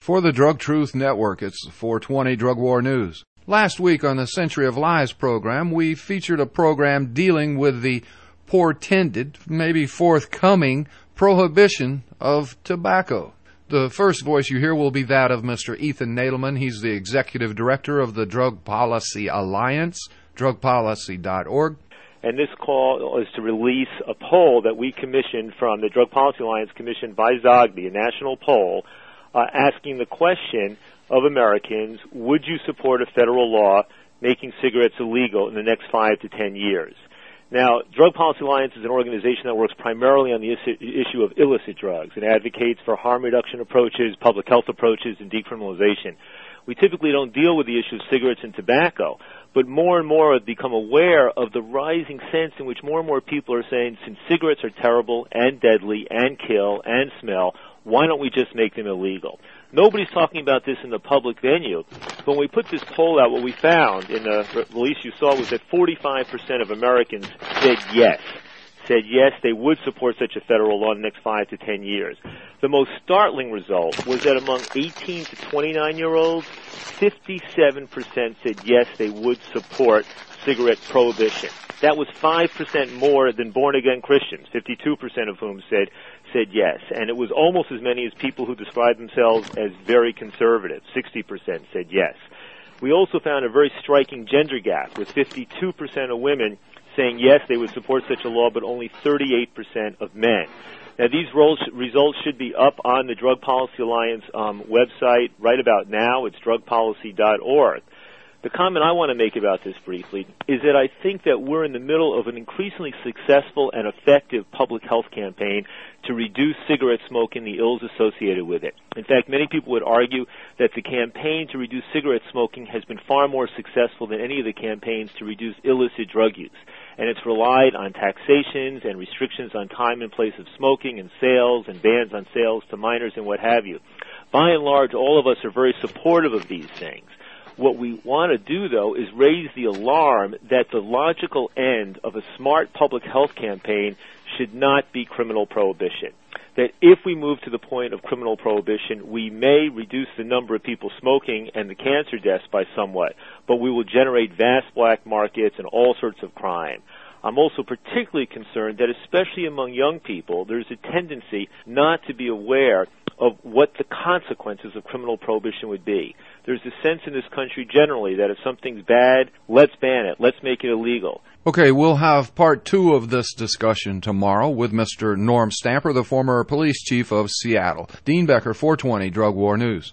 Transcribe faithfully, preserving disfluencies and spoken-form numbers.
For the Drug Truth Network, it's four twenty Drug War News. Last week on the Century of Lies program, we featured a program dealing with the portended, maybe forthcoming, prohibition of tobacco. The first voice you hear will be that of Mister Ethan Nadelmann. He's the Executive Director of the Drug Policy Alliance, drug policy dot org. And this call is to release a poll that we commissioned from the Drug Policy Alliance, commissioned by Zogby, a national poll, uh, asking the question of Americans, would you support a federal law making cigarettes illegal in the next five to ten years? Now, Drug Policy Alliance is an organization that works primarily on the issue of illicit drugs. It advocates for harm reduction approaches, public health approaches, and decriminalization. We typically don't deal with the issue of cigarettes and tobacco, but more and more have become aware of the rising sense in which more and more people are saying, since cigarettes are terrible and deadly and kill and smell, why don't we just make them illegal? Nobody's talking about this in the public venue. But when we put this poll out, what we found in the release you saw was that forty-five percent of Americans said yes. said yes, they would support such a federal law in the next five to ten years. The most startling result was that among eighteen to twenty-nine-year-olds, fifty-seven percent said yes, they would support cigarette prohibition. That was five percent more than born-again Christians, fifty-two percent of whom said said yes. And it was almost as many as people who described themselves as very conservative, sixty percent said yes. We also found a very striking gender gap, with fifty-two percent of women saying yes, they would support such a law, but only thirty-eight percent of men. Now, these results should be up on the Drug Policy Alliance um, website right about now. It's drug policy dot org. The comment I want to make about this briefly is that I think that we're in the middle of an increasingly successful and effective public health campaign to reduce cigarette smoke and the ills associated with it. In fact, many people would argue that the campaign to reduce cigarette smoking has been far more successful than any of the campaigns to reduce illicit drug use. And it's relied on taxations and restrictions on time and place of smoking and sales and bans on sales to minors and what have you. By and large, all of us are very supportive of these things. What we want to do, though, is raise the alarm that the logical end of a smart public health campaign should not be criminal prohibition. That if we move to the point of criminal prohibition, we may reduce the number of people smoking and the cancer deaths by somewhat, but we will generate vast black markets and all sorts of crime. I'm also particularly concerned that especially among young people, there's a tendency not to be aware of what the consequences of criminal prohibition would be. There's a sense in this country generally that if something's bad, let's ban it, let's make it illegal. Okay, we'll have part two of this discussion tomorrow with Mister Norm Stamper, the former police chief of Seattle. Dean Becker, four twenty Drug War News.